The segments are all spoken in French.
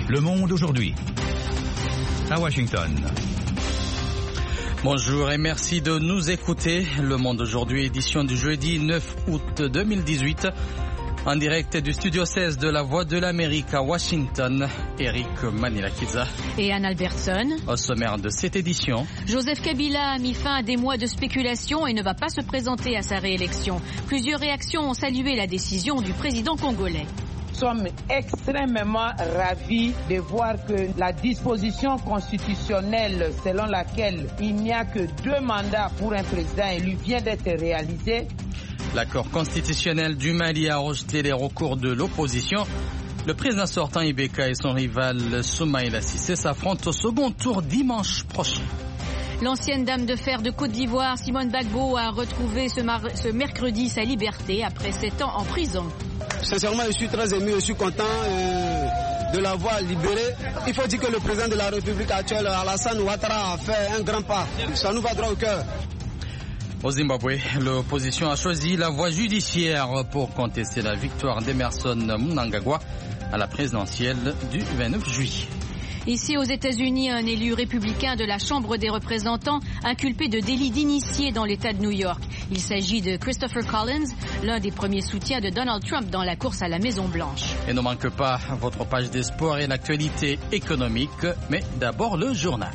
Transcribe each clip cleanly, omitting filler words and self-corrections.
Le Monde aujourd'hui. À Washington. Bonjour et merci de nous écouter. Le Monde aujourd'hui, édition du jeudi 9 août 2018. En direct du studio 16 de la Voix de l'Amérique à Washington, Eric Manilakiza et Anne Albertson. Au sommaire de cette édition, Joseph Kabila a mis fin à des mois de spéculation et ne va pas se présenter à sa réélection. Plusieurs réactions ont salué la décision du président congolais. Nous sommes extrêmement ravis de voir que la disposition constitutionnelle selon laquelle il n'y a que 2 mandats pour un président élu vient d'être réalisée. L'accord constitutionnel du Mali a rejeté les recours de l'opposition. Le président sortant Ibeka et son rival Soumaïla Cissé s'affrontent au second tour dimanche prochain. L'ancienne dame de fer de Côte d'Ivoire, Simone Gbagbo, a retrouvé ce mercredi sa liberté après 7 ans en prison. Sincèrement, je suis très ému, je suis content de l'avoir libéré. Il faut dire que le président de la République actuelle, Alassane Ouattara, a fait un grand pas. Ça nous va droit au cœur. Au Zimbabwe, l'opposition a choisi la voie judiciaire pour contester la victoire d'Emerson Mnangagwa à la présidentielle du 29 juillet. Ici aux États-Unis, un élu républicain de la Chambre des représentants inculpé de délit d'initié dans l'État de New York. Il s'agit de Christopher Collins, l'un des premiers soutiens de Donald Trump dans la course à la Maison-Blanche. Et ne manque pas votre page des sports et l'actualité économique, mais d'abord le journal.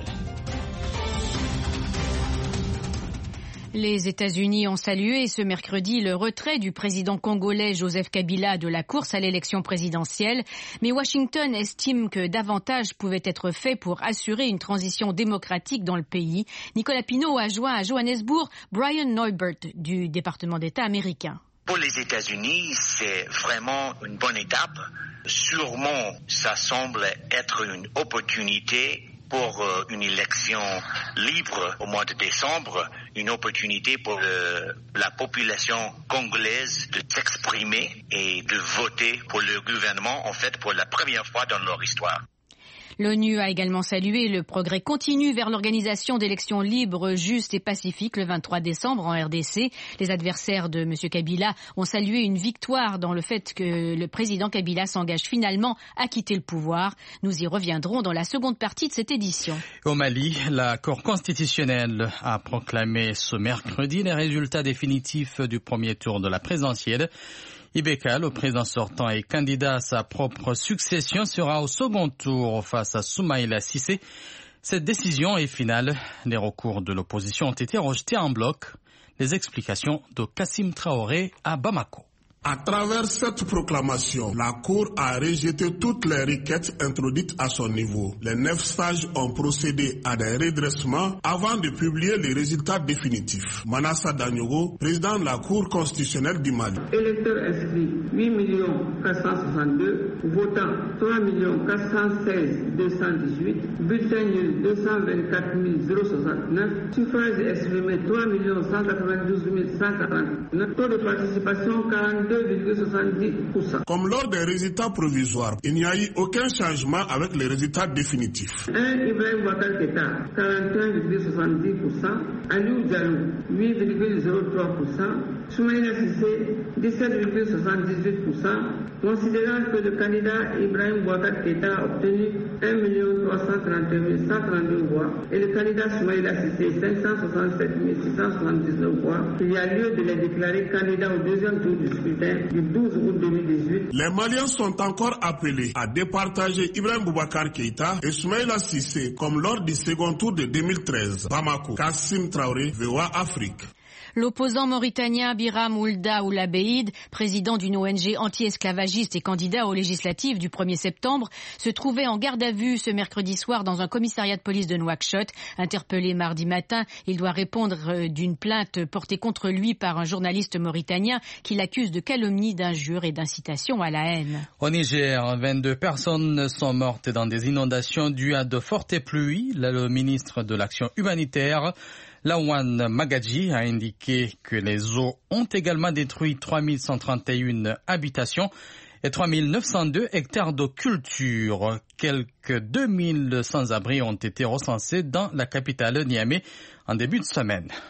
Les États-Unis ont salué ce mercredi le retrait du président congolais Joseph Kabila de la course à l'élection présidentielle, mais Washington estime que davantage pouvait être fait pour assurer une transition démocratique dans le pays. Nicolas Pinault a joint à Johannesburg Brian Neubert du département d'État américain. Pour les États-Unis, c'est vraiment une bonne étape. Sûrement, ça semble être une opportunité pour une élection libre au mois de décembre, une opportunité pour la population congolaise de s'exprimer et de voter pour le gouvernement, en fait, pour la première fois dans leur histoire. L'ONU a également salué le progrès continu vers l'organisation d'élections libres, justes et pacifiques le 23 décembre en RDC. Les adversaires de M. Kabila ont salué une victoire dans le fait que le président Kabila s'engage finalement à quitter le pouvoir. Nous y reviendrons dans la seconde partie de cette édition. Au Mali, la Cour constitutionnelle a proclamé ce mercredi les résultats définitifs du premier tour de la présidentielle. Ibeka, le président sortant et candidat à sa propre succession, sera au second tour face à Soumaïla Cissé. Cette décision est finale. Les recours de l'opposition ont été rejetés en bloc. Les explications de Kassim Traoré à Bamako. À travers cette proclamation, la Cour a rejeté toutes les requêtes introduites à son niveau. Les 9 sages ont procédé à des redressements avant de publier les résultats définitifs. Manassa Danyogo, président de la Cour constitutionnelle du Mali. Électeurs inscrits 8 462, votants 3 416 218, bulletins nuls 224 069, suffrages exprimés 3 192 149, taux de participation 42,70%. Comme lors des résultats provisoires, il n'y a eu aucun changement avec les résultats définitifs. 1. Ibrahim Boubacar Keïta, 41,70%. Aliou Diallo, 8,03%. Soumaïla Cissé, 17,78%. Considérant que le candidat Ibrahim Boubacar Keïta a obtenu 1 331 132 voix et le candidat Soumaïla Cissé 567 679 voix, il y a lieu de les déclarer candidats au deuxième tour du scrutin du 12 août 2018. Les Maliens sont encore appelés à départager Ibrahim Boubacar Keïta et Soumaïla Cissé comme lors du second tour de 2013. Bamako, Kassim Traoré, VOA Afrique. L'opposant mauritanien Biram Oulda Oulabeid, président d'une ONG anti-esclavagiste et candidat aux législatives du 1er septembre, se trouvait en garde à vue ce mercredi soir dans un commissariat de police de Nouakchott. Interpellé mardi matin, il doit répondre d'une plainte portée contre lui par un journaliste mauritanien qui l'accuse de calomnie, d'injure et d'incitation à la haine. Au Niger, 22 personnes sont mortes dans des inondations dues à de fortes pluies. Le ministre de l'Action humanitaire Lawan Magadji a indiqué que les eaux ont également détruit 3131 habitations et 3902 hectares de culture. Quelques 2000 sans-abri ont été recensés dans la capitale Niamey en début de semaine.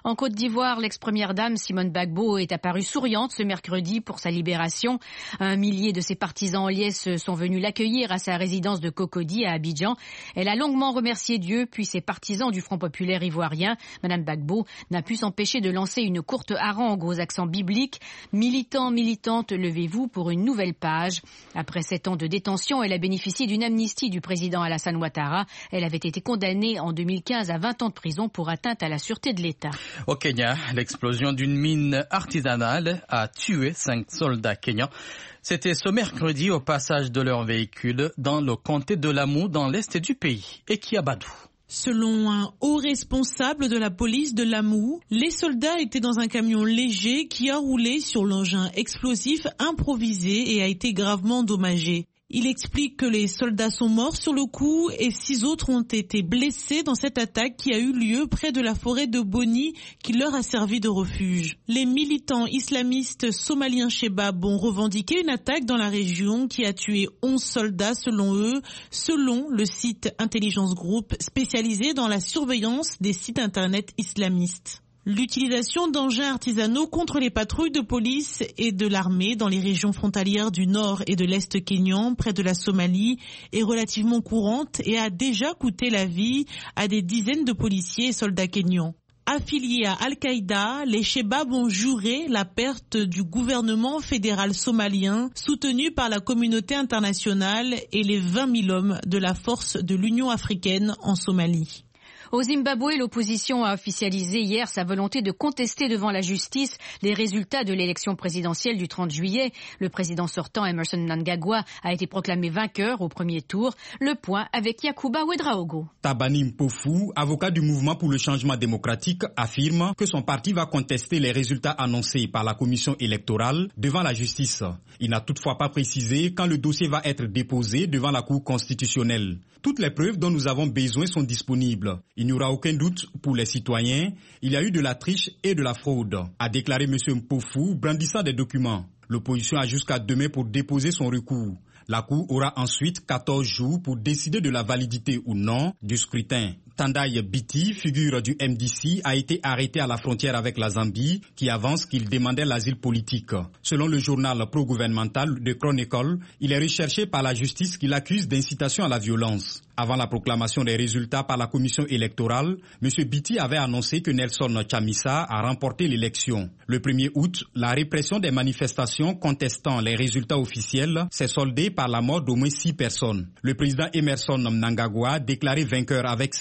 En Côte d'Ivoire, l'ex-première dame Simone Gbagbo est apparue souriante ce mercredi pour sa libération. Un millier de ses partisans en liesse sont venus l'accueillir à sa résidence de Cocody à Abidjan. Elle a longuement remercié Dieu puis ses partisans du Front populaire ivoirien. Madame Gbagbo n'a pu s'empêcher de lancer une courte harangue aux accents bibliques. Militants, militantes, levez-vous pour une nouvelle page. Après 7 ans de détention, elle a bénéficié d'une amnistie du président Alassane Ouattara. Elle avait été condamnée en 2015 à 20 ans de prison pour atteinte à la sûreté de l'État. Au Kenya, l'explosion d'une mine artisanale a tué 5 soldats kenyans. C'était ce mercredi au passage de leur véhicule dans le comté de Lamu, dans l'est du pays. Et Kiabadou. Selon un haut responsable de la police de Lamu, les soldats étaient dans un camion léger qui a roulé sur l'engin explosif improvisé et a été gravement endommagé. Il explique que les soldats sont morts sur le coup et 6 autres ont été blessés dans cette attaque qui a eu lieu près de la forêt de Boni qui leur a servi de refuge. Les militants islamistes somaliens Shebab ont revendiqué une attaque dans la région qui a tué 11 soldats selon eux, selon le site Intelligence Group spécialisé dans la surveillance des sites internet islamistes. L'utilisation d'engins artisanaux contre les patrouilles de police et de l'armée dans les régions frontalières du nord et de l'est kényan, près de la Somalie, est relativement courante et a déjà coûté la vie à des dizaines de policiers et soldats kényans. Affiliés à Al-Qaïda, les Shebab ont juré la perte du gouvernement fédéral somalien, soutenu par la communauté internationale et les 20 000 hommes de la force de l'Union africaine en Somalie. Au Zimbabwe, l'opposition a officialisé hier sa volonté de contester devant la justice les résultats de l'élection présidentielle du 30 juillet. Le président sortant, Emmerson Mnangagwa, a été proclamé vainqueur au premier tour. Le point avec Yakuba Ouedraogo. Tabani Mpofu, avocat du mouvement pour le changement démocratique, affirme que son parti va contester les résultats annoncés par la commission électorale devant la justice. Il n'a toutefois pas précisé quand le dossier va être déposé devant la Cour constitutionnelle. Toutes les preuves dont nous avons besoin sont disponibles. Il n'y aura aucun doute pour les citoyens. Il y a eu de la triche et de la fraude, a déclaré M. Mpofu, brandissant des documents. L'opposition a jusqu'à demain pour déposer son recours. La Cour aura ensuite 14 jours pour décider de la validité ou non du scrutin. Tendai Biti, figure du MDC, a été arrêté à la frontière avec la Zambie, qui avance qu'il demandait l'asile politique. Selon le journal pro-gouvernemental de Chronicle, il est recherché par la justice qui l'accuse d'incitation à la violence. Avant la proclamation des résultats par la commission électorale, M. Biti avait annoncé que Nelson Chamisa a remporté l'élection. Le 1er août, la répression des manifestations contestant les résultats officiels s'est soldée par la mort d'au moins 6 personnes. Le président Emmerson Mnangagwa, déclaré vainqueur avec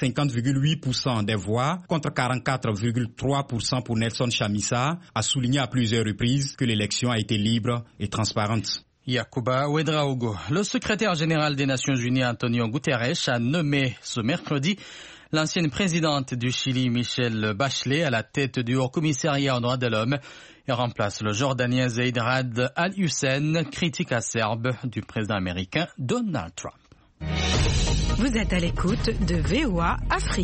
50,8% des voix contre 44,3% pour Nelson Chamisa, a souligné à plusieurs reprises que l'élection a été libre et transparente. Yakuba Ouedraogo. Le secrétaire général des Nations Unies, Antonio Guterres, a nommé ce mercredi l'ancienne présidente du Chili, Michelle Bachelet, à la tête du Haut-Commissariat aux droits de l'homme et remplace le Jordanien Zeid Ra'ad Al-Hussein, critique acerbe du président américain Donald Trump. Vous êtes à l'écoute de VOA Afrique.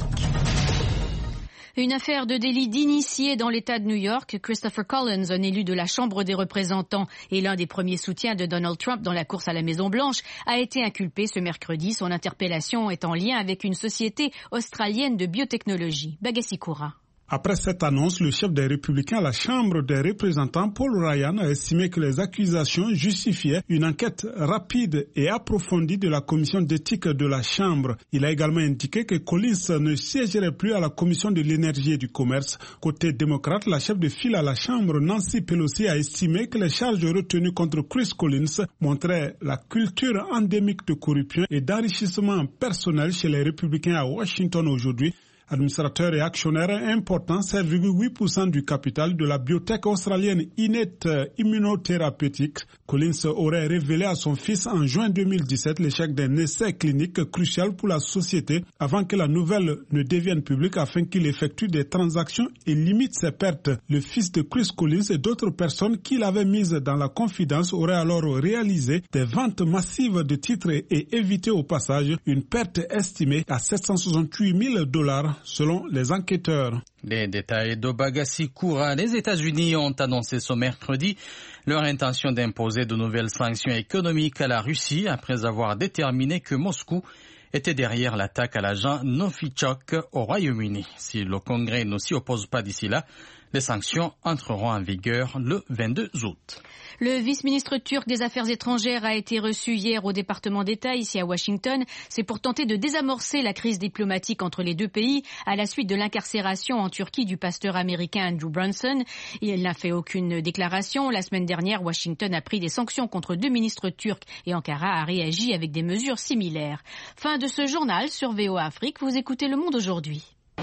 Une affaire de délit d'initié dans l'État de New York. Christopher Collins, un élu de la Chambre des représentants et l'un des premiers soutiens de Donald Trump dans la course à la Maison-Blanche, a été inculpé ce mercredi. Son interpellation est en lien avec une société australienne de biotechnologie. Bagassi Koura. Après cette annonce, le chef des Républicains à la Chambre des représentants, Paul Ryan, a estimé que les accusations justifiaient une enquête rapide et approfondie de la commission d'éthique de la Chambre. Il a également indiqué que Collins ne siégerait plus à la commission de l'énergie et du commerce. Côté démocrate, la chef de file à la Chambre, Nancy Pelosi, a estimé que les charges retenues contre Chris Collins montraient la culture endémique de corruption et d'enrichissement personnel chez les républicains à Washington aujourd'hui. Administrateur et actionnaire important, 7,8% du capital de la biotech australienne Innate Immunothérapeutique. Collins aurait révélé à son fils en juin 2017 l'échec d'un essai clinique crucial pour la société avant que la nouvelle ne devienne publique afin qu'il effectue des transactions et limite ses pertes. Le fils de Chris Collins et d'autres personnes qu'il avait mises dans la confidence auraient alors réalisé des ventes massives de titres et évité au passage une perte estimée à $768,000 selon les enquêteurs. Les détails de Bagassi Koura. Les États-Unis ont annoncé ce mercredi leur intention d'imposer de nouvelles sanctions économiques à la Russie après avoir déterminé que Moscou était derrière l'attaque à l'agent Novichok au Royaume-Uni. Si le Congrès ne s'y oppose pas d'ici là, les sanctions entreront en vigueur le 22 août. Le vice-ministre turc des Affaires étrangères a été reçu hier au département d'État, ici à Washington. C'est pour tenter de désamorcer la crise diplomatique entre les deux pays à la suite de l'incarcération en Turquie du pasteur américain Andrew Brunson. Il n'a fait aucune déclaration. La semaine dernière, Washington a pris des sanctions contre 2 ministres turcs et Ankara a réagi avec des mesures similaires. Fin de ce journal sur VOA Afrique. Vous écoutez Le Monde aujourd'hui.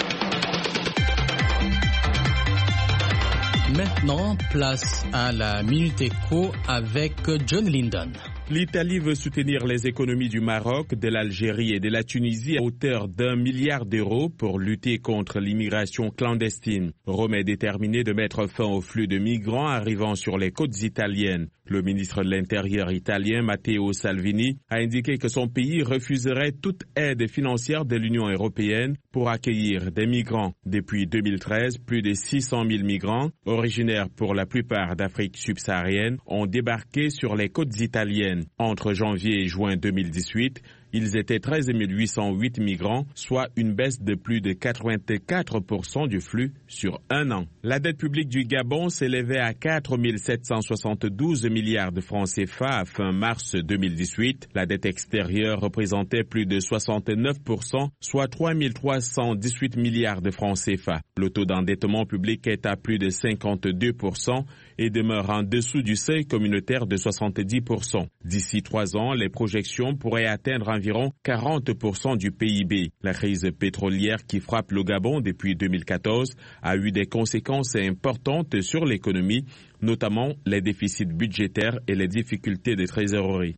Maintenant, place à la Minute Éco avec John Linden. L'Italie veut soutenir les économies du Maroc, de l'Algérie et de la Tunisie à hauteur d'1 milliard d'euros pour lutter contre l'immigration clandestine. Rome est déterminé de mettre fin au flux de migrants arrivant sur les côtes italiennes. Le ministre de l'Intérieur italien, Matteo Salvini, a indiqué que son pays refuserait toute aide financière de l'Union européenne pour accueillir des migrants. Depuis 2013, plus de 600 000 migrants, originaires pour la plupart d'Afrique subsaharienne, ont débarqué sur les côtes italiennes. Entre janvier et juin 2018, ils étaient 13 808 migrants, soit une baisse de plus de 84% du flux sur un an. La dette publique du Gabon s'élevait à 4 772 milliards de francs CFA à fin mars 2018. La dette extérieure représentait plus de 69%, soit 3 318 milliards de francs CFA. Le taux d'endettement public est à plus de 52% et demeure en dessous du seuil communautaire de 70%. D'ici 3 ans, les projections pourraient atteindre environ 40% du PIB. La crise pétrolière qui frappe le Gabon depuis 2014 a eu des conséquences importantes sur l'économie, notamment les déficits budgétaires et les difficultés de trésorerie.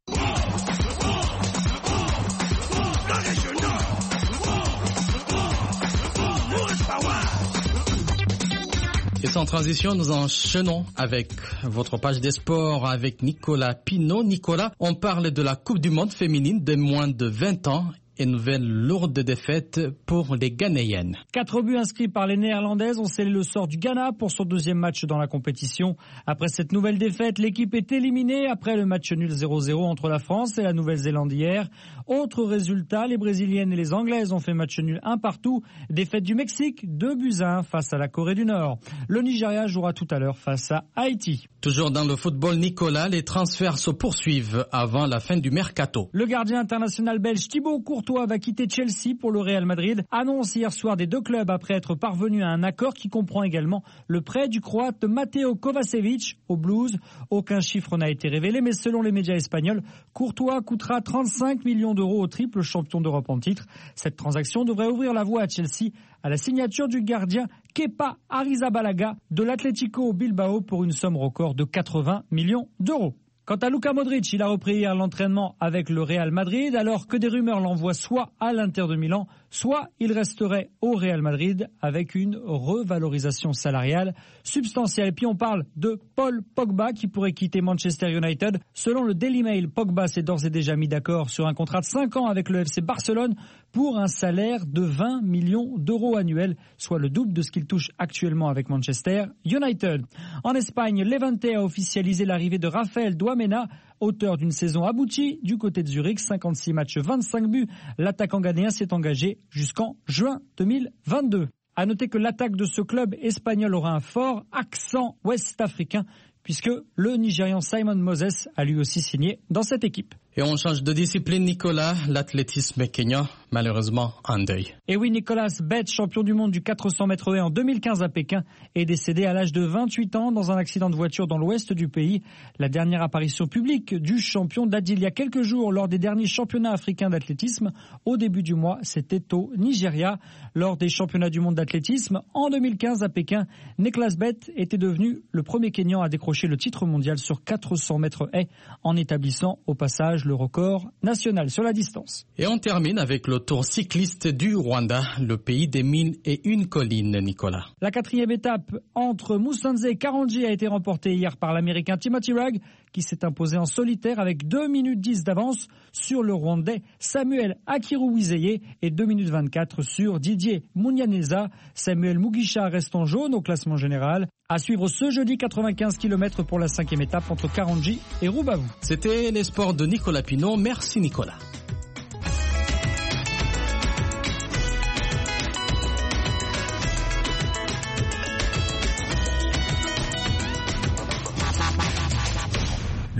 Et sans transition, nous enchaînons avec votre page des sports avec Nicolas Pinault. Nicolas, on parle de la Coupe du Monde féminine de moins de 20 ans. Et nouvelle lourde défaite pour les Ghanéennes. 4 buts inscrits par les Néerlandaises ont scellé le sort du Ghana pour son deuxième match dans la compétition. Après cette nouvelle défaite, l'équipe est éliminée après le match nul 0-0 entre la France et la Nouvelle-Zélande hier. Autre résultat, les Brésiliennes et les Anglaises ont fait match nul 1 partout. Défaite du Mexique, 2-1 face à la Corée du Nord. Le Nigeria jouera tout à l'heure face à Haïti. Toujours dans le football, Nicolas, les transferts se poursuivent avant la fin du mercato. Le gardien international belge Thibaut Courtois va quitter Chelsea pour le Real Madrid. Annonce hier soir des deux clubs après être parvenu à un accord qui comprend également le prêt du Croate Mateo Kovačević au Blues. Aucun chiffre n'a été révélé, mais selon les médias espagnols, Courtois coûtera 35 millions d'euros au triple champion d'Europe en titre. Cette transaction devrait ouvrir la voie à Chelsea à la signature du gardien Kepa Arrizabalaga de l'Atlético Bilbao pour une somme record de 80 millions d'euros. Quant à Luka Modric, il a repris hier l'entraînement avec le Real Madrid alors que des rumeurs l'envoient soit à l'Inter de Milan, soit il resterait au Real Madrid avec une revalorisation salariale substantielle. Puis on parle de Paul Pogba qui pourrait quitter Manchester United. Selon le Daily Mail, Pogba s'est d'ores et déjà mis d'accord sur un contrat de 5 ans avec le FC Barcelone pour un salaire de 20 millions d'euros annuels, soit le double de ce qu'il touche actuellement avec Manchester United. En Espagne, Levante a officialisé l'arrivée de Rafael Douamena, auteur d'une saison aboutie du côté de Zurich, 56 matchs, 25 buts. L'attaquant ghanéen s'est engagé jusqu'en juin 2022. À noter que l'attaque de ce club espagnol aura un fort accent ouest-africain puisque le Nigérian Simon Moses a lui aussi signé dans cette équipe. Et on change de discipline, Nicolas. L'athlétisme kényan, malheureusement, en deuil. Et oui, Nicolas Bett, champion du monde du 400 mètres haies en 2015 à Pékin, est décédé à l'âge de 28 ans dans un accident de voiture dans l'ouest du pays. La dernière apparition publique du champion date d'il y a quelques jours lors des derniers championnats africains d'athlétisme. Au début du mois, c'était au Nigeria. Lors des championnats du monde d'athlétisme, en 2015 à Pékin, Nicolas Bett était devenu le premier Kényan à décrocher le titre mondial sur 400 mètres haies en établissant au passage le record national sur la distance. Et on termine avec le tour cycliste du Rwanda, le pays des mines et une colline, Nicolas. La 4e étape entre Musanze et Karongi a été remportée hier par l'Américain Timothy Rugg, qui s'est imposé en solitaire avec 2 minutes 10 d'avance sur le Rwandais Samuel Akiruwizeye et 2 minutes 24 sur Didier Munyaneza. Samuel Mugisha reste en jaune au classement général. À suivre ce jeudi 95 km pour la 5e étape entre Karongi et Rubavu. C'était les sports de Nicolas Pinault. Merci Nicolas.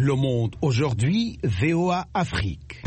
Le Monde aujourd'hui, VOA Afrique.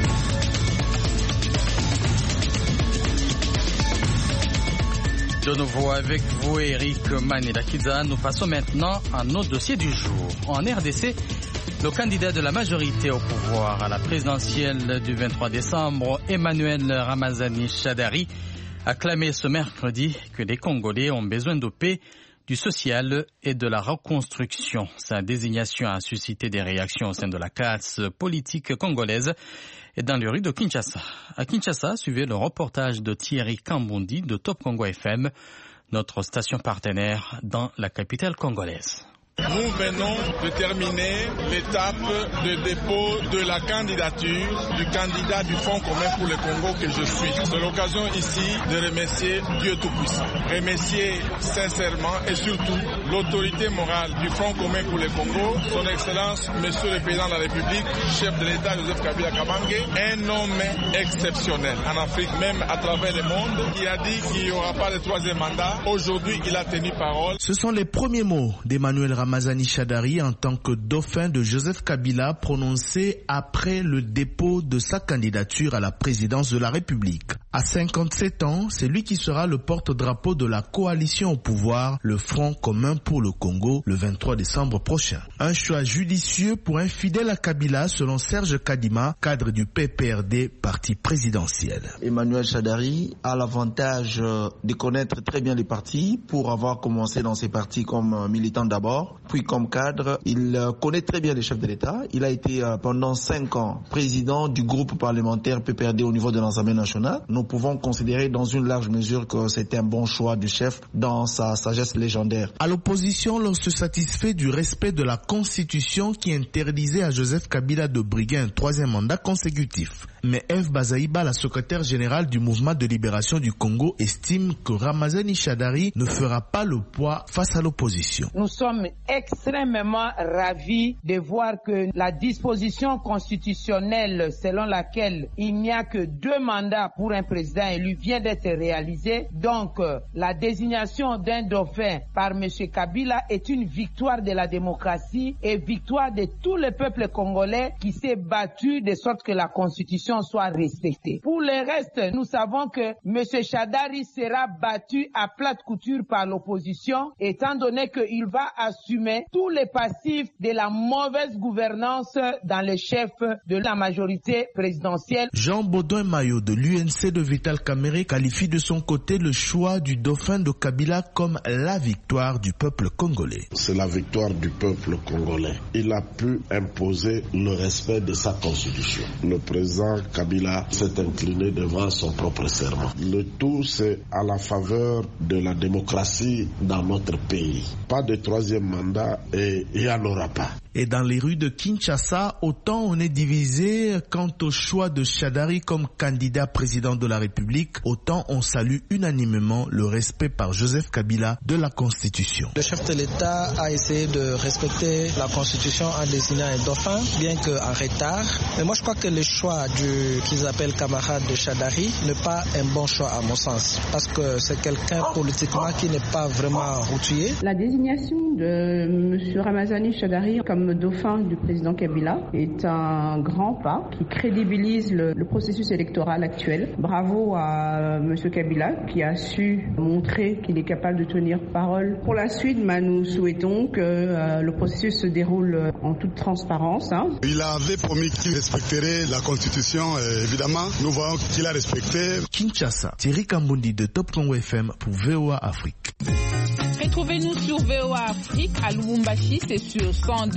De nouveau avec vous, Eric Manirakiza. Nous passons maintenant à nos dossiers du jour. En RDC, le candidat de la majorité au pouvoir à la présidentielle du 23 décembre, Emmanuel Ramazani Shadary, a clamé ce mercredi que les Congolais ont besoin de paix, du social et de la reconstruction. Sa désignation a suscité des réactions au sein de la classe politique congolaise et dans les rues de Kinshasa. À Kinshasa, suivez le reportage de Thierry Kambundi de Top Congo FM, notre station partenaire dans la capitale congolaise. Nous venons de terminer l'étape de dépôt de la candidature du candidat du Front commun pour le Congo que je suis. C'est l'occasion ici de remercier Dieu Tout-Puissant. Remercier sincèrement et surtout l'autorité morale du Front commun pour le Congo, son Excellence, Monsieur le Président de la République, chef de l'État Joseph Kabila Kabange, un homme exceptionnel en Afrique, même à travers le monde, qui a dit qu'il n'y aura pas de troisième mandat. Aujourd'hui, il a tenu parole. Ce sont les premiers mots d'Emmanuel Ramazani Shadary en tant que dauphin de Joseph Kabila prononcés après le dépôt de sa candidature à la présidence de la République. À 57 ans, c'est lui qui sera le porte-drapeau de la coalition au pouvoir, le Front commun pour le Congo, le 23 décembre prochain. Un choix judicieux pour un fidèle à Kabila selon Serge Kadima, cadre du PPRD, parti présidentiel. Emmanuel Shadary a l'avantage de connaître très bien les partis pour avoir commencé dans ces partis comme militant d'abord. Puis comme cadre, il connaît très bien les chefs de l'État. Il a été pendant 5 ans président du groupe parlementaire PPRD au niveau de l'Assemblée nationale. Nous pouvons considérer dans une large mesure que c'était un bon choix du chef dans sa sagesse légendaire. À l'opposition, l'on se satisfait du respect de la Constitution qui interdisait à Joseph Kabila de briguer un troisième mandat consécutif. Mais Eve Bazaïba, la secrétaire générale du mouvement de libération du Congo, estime que Ramazani Shadary ne fera pas le poids face à l'opposition. Nous sommes extrêmement ravis de voir que la disposition constitutionnelle selon laquelle il n'y a que 2 mandats pour un président élu vient d'être réalisée. Donc, la désignation d'un dauphin par M. Kabila est une victoire de la démocratie et victoire de tout le peuple congolais qui s'est battu de sorte que la Constitution soit respectée. Pour le reste, nous savons que M. Shadary sera battu à plate couture par l'opposition, étant donné qu'il va assumer tous les passifs de la mauvaise gouvernance dans les chefs de la majorité présidentielle. Jean Baudouin Mayo de l'UNC de Vital Kamerhe qualifie de son côté le choix du dauphin de Kabila comme la victoire du peuple congolais. C'est la victoire du peuple congolais. Il a pu imposer le respect de sa constitution. Le président Kabila s'est incliné devant son propre serment. Le tout, c'est à la faveur de la démocratie dans notre pays. Pas de troisième mandat et il n'y en aura pas. Et dans les rues de Kinshasa, autant on est divisé quant au choix de Shadary comme candidat président de la République, autant on salue unanimement le respect par Joseph Kabila de la Constitution. Le chef de l'État a essayé de respecter la Constitution en désignant un dauphin, bien qu'en retard. Mais moi je crois que le choix qu'ils appellent camarade de Shadary n'est pas un bon choix à mon sens, parce que c'est quelqu'un politiquement qui n'est pas vraiment outillé. La désignation de M. Ramazani Shadary comme dauphin du président Kabila est un grand pas qui crédibilise le processus électoral actuel. Bravo à M. Kabila qui a su montrer qu'il est capable de tenir parole. Pour la suite, nous souhaitons que le processus se déroule en toute transparence. Il avait promis qu'il respecterait la Constitution. Évidemment, nous voyons qu'il a respecté. Kinshasa, Thierry Kambundi de Top Congo FM pour VOA Afrique. Retrouvez-nous sur VOA Afrique à Lubumbashi, c'est sur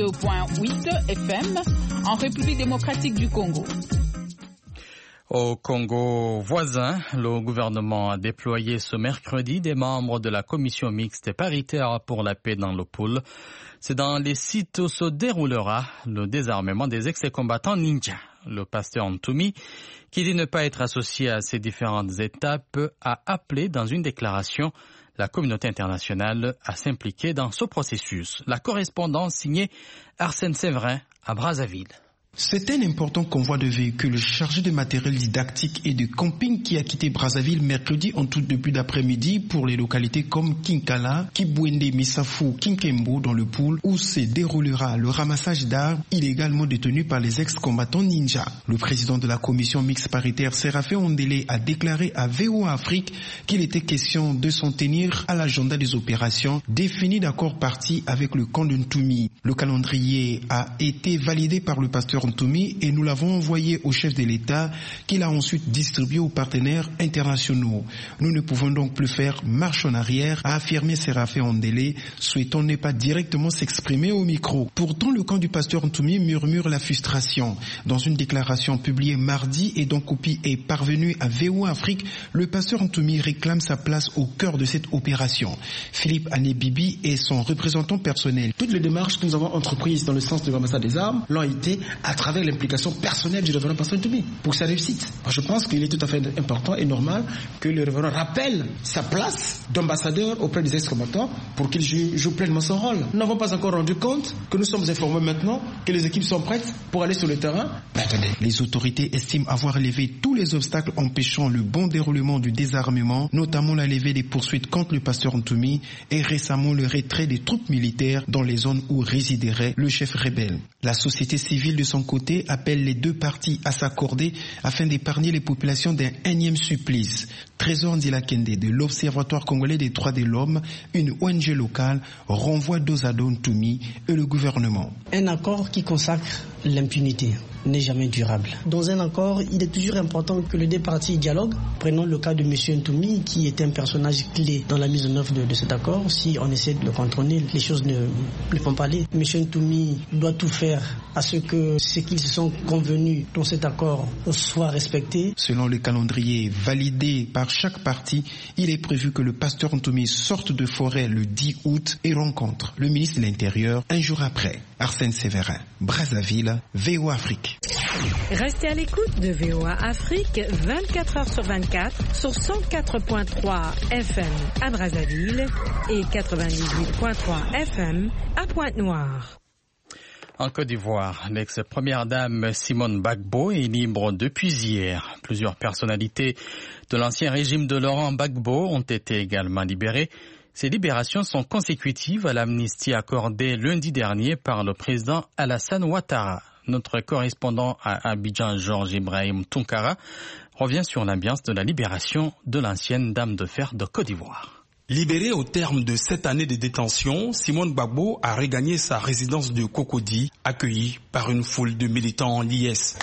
102.8 FM en République démocratique du Congo. Au Congo voisin, le gouvernement a déployé ce mercredi des membres de la commission mixte paritaire pour la paix dans le pôle. C'est dans les sites où se déroulera le désarmement des ex-combattants ninja. Le pasteur Ntoumi, qui dit ne pas être associé à ces différentes étapes, a appelé dans une déclaration la communauté internationale à s'impliquer dans ce processus. La correspondance signée Arsène Séverin à Brazzaville. C'est un important convoi de véhicules chargés de matériel didactique et de camping qui a quitté Brazzaville mercredi en tout début d'après-midi pour les localités comme Kinkala, Kibwende, Misafou, Kinkembo dans le pool où se déroulera le ramassage d'armes illégalement détenues par les ex-combattants ninja. Le président de la commission mixte paritaire Séraphin Ondélé a déclaré à VOA Afrique qu'il était question de s'en tenir à l'agenda des opérations définies d'accord parti avec le camp de Ntoumi. Le calendrier a été validé par le pasteur Ntoumi et nous l'avons envoyé au chef de l'État qui l'a ensuite distribué aux partenaires internationaux. Nous ne pouvons donc plus faire marche en arrière, a affirmé Séraphin Ondélé, souhaitant ne pas directement s'exprimer au micro. Pourtant, le camp du pasteur Ntoumi murmure la frustration. Dans une déclaration publiée mardi et dont copie est parvenue à VOA Afrique, le pasteur Ntoumi réclame sa place au cœur de cette opération. Philippe Anébibi est son représentant personnel. Toutes les démarches que nous avons entreprises dans le sens de ramassage des armes l'ont été à travers l'implication personnelle du révérend pasteur Ntoumi pour sa réussite. Je pense qu'il est tout à fait important et normal que le révérend rappelle sa place d'ambassadeur auprès des ex-combattants pour qu'il joue pleinement son rôle. Nous n'avons pas encore rendu compte que nous sommes informés maintenant que les équipes sont prêtes pour aller sur le terrain. Les autorités estiment avoir levé tous les obstacles empêchant le bon déroulement du désarmement, notamment la levée des poursuites contre le pasteur Ntoumi et récemment le retrait des troupes militaires dans les zones où résiderait le chef rebelle. La société civile de son côté appelle les deux parties à s'accorder afin d'épargner les populations d'un énième supplice. Trésor Ndila Kende de l'Observatoire congolais des droits de l'homme, une ONG locale, renvoie dos à dos Ntoumi et le gouvernement. Un accord qui consacre l'impunité n'est jamais durable. Dans un accord, il est toujours important que les deux parties dialoguent. Prenons le cas de M. Ntoumi, qui est un personnage clé dans la mise en œuvre de cet accord. Si on essaie de le contrôler, les choses ne vont pas aller. M. Ntoumi doit tout faire à ce que ce qu'ils se sont convenus dans cet accord soit respecté. Selon le calendrier validé par chaque partie, il est prévu que le pasteur Ntoumi sorte de forêt le 10 août et rencontre le ministre de l'Intérieur un jour après. Arsène Séverin, Brazzaville, VOA Afrique. Restez à l'écoute de VOA Afrique 24 heures sur 24 sur 104.3 FM à Brazzaville et 98.3 FM à Pointe-Noire. En Côte d'Ivoire, l'ex-première dame Simone Gbagbo est libre depuis hier. Plusieurs personnalités de l'ancien régime de Laurent Gbagbo ont été également libérées. Ces libérations sont consécutives à l'amnistie accordée lundi dernier par le président Alassane Ouattara. Notre correspondant à Abidjan, Georges Ibrahim Tunkara, revient sur l'ambiance de la libération de l'ancienne dame de fer de Côte d'Ivoire. Libérée au terme de 7 années de détention, Simone Gbagbo a regagné sa résidence de Cocody, accueillie par une foule de militants en liesse.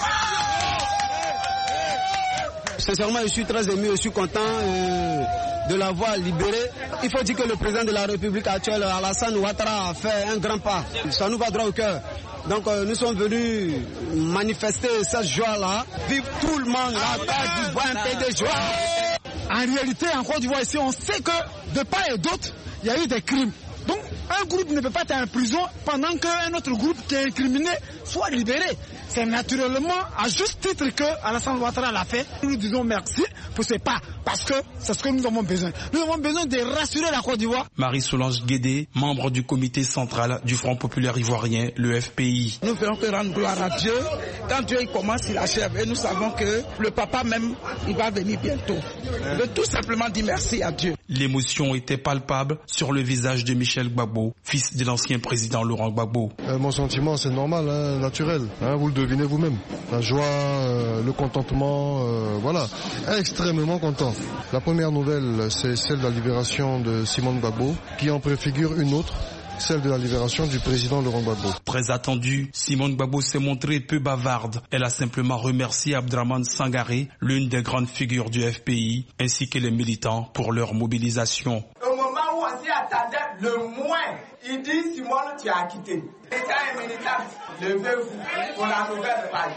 Sincèrement, je suis très ému, je suis content de l'avoir libérée. Il faut dire que le président de la République actuelle, Alassane Ouattara, a fait un grand pas. Ça nous va droit au cœur. Donc nous sommes venus manifester cette joie-là. Vive tout le monde, la Côte d'Ivoire, un pays de joie. En réalité, en Côte d'Ivoire, ici, on sait que de part et d'autre, il y a eu des crimes. Donc un groupe ne peut pas être en prison pendant qu'un autre groupe qui est incriminé soit libéré. C'est naturellement à juste titre que Alassane Ouattara l'a fait. Nous disons merci pour ce pas, parce que c'est ce que nous avons besoin. Nous avons besoin de rassurer la Côte d'Ivoire. Marie-Solange Guédé, membre du comité central du Front populaire ivoirien, le FPI. Nous ne faisons que rendre gloire à Dieu. Quand Dieu il commence, il achève. Et nous savons que le papa même, il va venir bientôt. Je veux tout simplement dire merci à Dieu. L'émotion était palpable sur le visage de Michel Gbagbo, fils de l'ancien président Laurent Gbagbo. Mon sentiment, c'est normal, naturel. Vous le devinez vous-même. La joie, le contentement, voilà. Extrêmement content. La première nouvelle, c'est celle de la libération de Simone Gbagbo, qui en préfigure une autre, celle de la libération du président Laurent Gbagbo. Très attendue, Simone Gbagbo s'est montrée peu bavarde. Elle a simplement remercié Abdraman Sangaré, l'une des grandes figures du FPI, ainsi que les militants pour leur mobilisation. Au moment où on s'y attendait le moins, il dit Simone, tu as quitté. État et militant, levez-vous pour la nouvelle vague.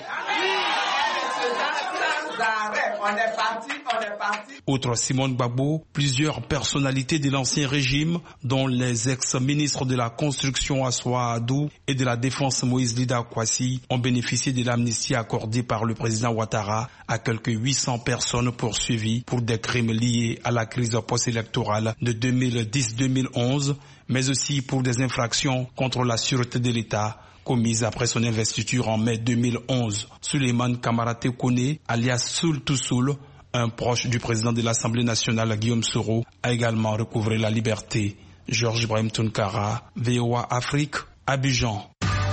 On est parti. Outre Simone Gbagbo, plusieurs personnalités de l'ancien régime, dont les ex-ministres de la Construction Assoa Adou et de la Défense Moïse Lida Kwasi, ont bénéficié de l'amnistie accordée par le président Ouattara à quelques 800 personnes poursuivies pour des crimes liés à la crise post-électorale de 2010-2011, mais aussi pour des infractions contre la sûreté de l'État commise après son investiture en mai 2011. Suleiman Kamara Kone, alias Soul Toussoul, un proche du président de l'Assemblée nationale Guillaume Soro, a également recouvré la liberté. Georges Ibrahim Tounkara, VOA Afrique, Abidjan.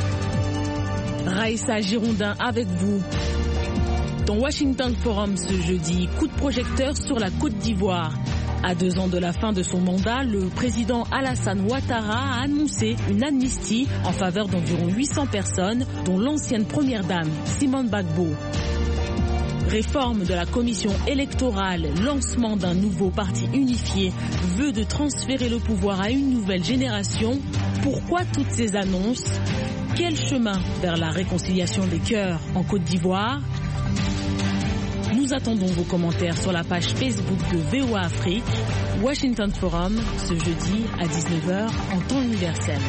Raïssa Girondin avec vous. Dans Washington Forum ce jeudi, coup de projecteur sur la Côte d'Ivoire. À 2 ans de la fin de son mandat, le président Alassane Ouattara a annoncé une amnistie en faveur d'environ 800 personnes, dont l'ancienne première dame Simone Gbagbo. Réforme de la commission électorale, lancement d'un nouveau parti unifié, vœu de transférer le pouvoir à une nouvelle génération. Pourquoi toutes ces annonces? Quel chemin vers la réconciliation des cœurs en Côte d'Ivoire? Nous attendons vos commentaires sur la page Facebook de VOA Afrique, Washington Forum, ce jeudi à 19h en temps universel.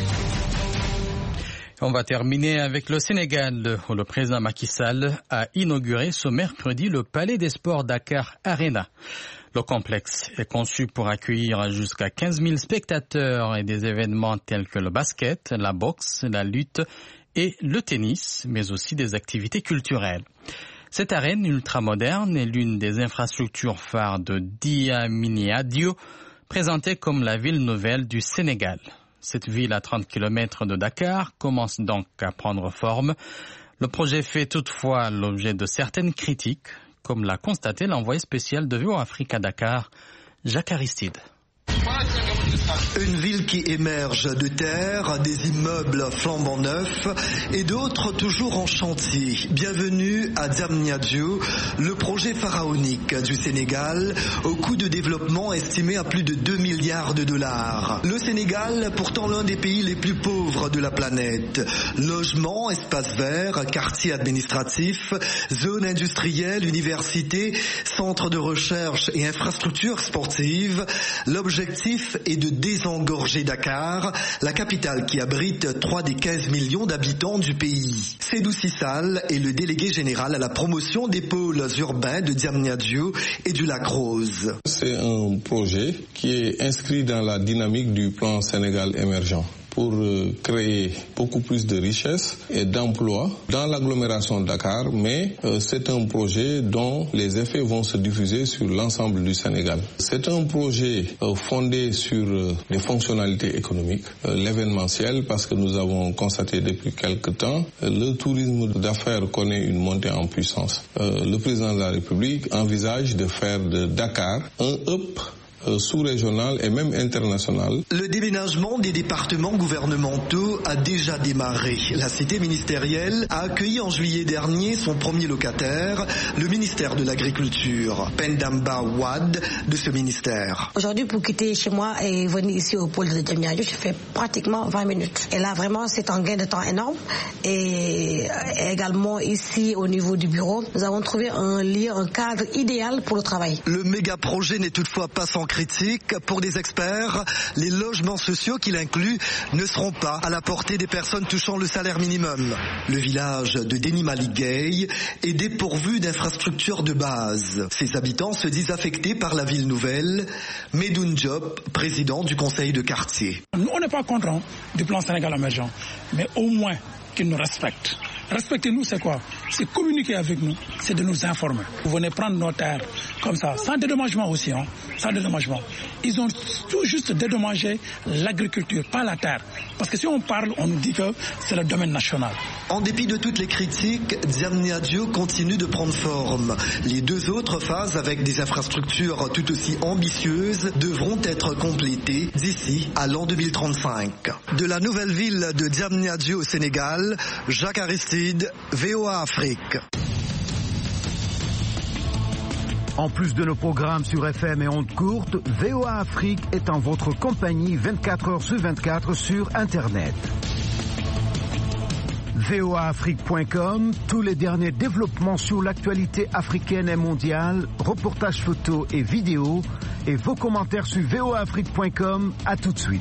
On va terminer avec le Sénégal, où le président Macky Sall a inauguré ce mercredi le Palais des Sports Dakar Arena. Le complexe est conçu pour accueillir jusqu'à 15 000 spectateurs et des événements tels que le basket, la boxe, la lutte et le tennis, mais aussi des activités culturelles. Cette arène ultramoderne est l'une des infrastructures phares de Diamniadio, présentée comme la ville nouvelle du Sénégal. Cette ville à 30 km de Dakar commence donc à prendre forme. Le projet fait toutefois l'objet de certaines critiques, comme l'a constaté l'envoyé spécial de VOA Afrique à Dakar, Jacques Aristide. Une ville qui émerge de terre, des immeubles flambant neufs et d'autres toujours en chantier. Bienvenue à Diamniadio, le projet pharaonique du Sénégal, au coût de développement estimé à plus de 2 milliards de dollars. Le Sénégal, pourtant l'un des pays les plus pauvres de la planète. Logements, espaces verts, quartiers administratifs, zones industrielles, universités, centres de recherche et infrastructures sportives. L'objectif est de désengorger Dakar, la capitale qui abrite 3 des 15 millions d'habitants du pays. Seydou Sissal est le délégué général à la promotion des pôles urbains de Diamniadio et du Lac Rose. C'est un projet qui est inscrit dans la dynamique du plan Sénégal émergent pour créer beaucoup plus de richesses et d'emplois dans l'agglomération de Dakar, mais c'est un projet dont les effets vont se diffuser sur l'ensemble du Sénégal. C'est un projet fondé sur les fonctionnalités économiques, l'événementiel, parce que nous avons constaté depuis quelque temps, le tourisme d'affaires connaît une montée en puissance. Le président de la République envisage de faire de Dakar un hub sous-régional et même international. Le déménagement des départements gouvernementaux a déjà démarré. La cité ministérielle a accueilli en juillet dernier son premier locataire, le ministère de l'Agriculture, Pendamba Wad de ce ministère. Aujourd'hui, pour quitter chez moi et venir ici au pôle de Diamniadio, je fais pratiquement 20 minutes. Et là, vraiment, c'est un gain de temps énorme. Et également, ici, au niveau du bureau, nous avons trouvé un lieu, un cadre idéal pour le travail. Le méga projet n'est toutefois pas sans critique. Pour des experts, les logements sociaux qu'il inclut ne seront pas à la portée des personnes touchant le salaire minimum. Le village de Denimaligaye est dépourvu d'infrastructures de base. Ses habitants se disent affectés par la ville nouvelle. Medoun Diop, président du conseil de quartier. Nous, on n'est pas contre du plan Sénégal émergent, mais au moins qu'ils nous respectent. Respectez-nous, c'est quoi? C'est communiquer avec nous, c'est de nous informer. Vous venez prendre nos terres comme ça, sans dédommagement aussi, sans dédommagement. Ils ont tout juste dédommagé l'agriculture, pas la terre. Parce que si on parle, on nous dit que c'est le domaine national. En dépit de toutes les critiques, Diamniadio continue de prendre forme. Les 2 autres phases, avec des infrastructures tout aussi ambitieuses, devront être complétées d'ici à l'an 2035. De la nouvelle ville de Diamniadio au Sénégal, Jacques Aristide, VOA Afrique. En plus de nos programmes sur FM et ondes courtes, VOA Afrique est en votre compagnie 24 heures sur 24 sur Internet. voaafrique.com, tous les derniers développements sur l'actualité africaine et mondiale, reportages photos et vidéos, et vos commentaires sur voaafrique.com. À tout de suite.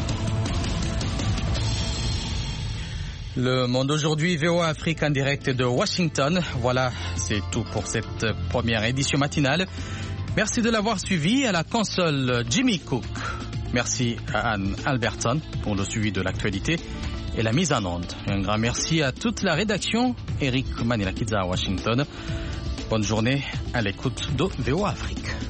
Le Monde aujourd'hui, VOA Afrique en direct de Washington. Voilà, c'est tout pour cette première édition matinale. Merci de l'avoir suivi. À la console, Jimmy Cook. Merci à Anne Alberton pour le suivi de l'actualité. et la mise en onde. Un grand merci à toute la rédaction. Eric Manilakidza à Washington. Bonne journée à l'écoute de VOA Afrique.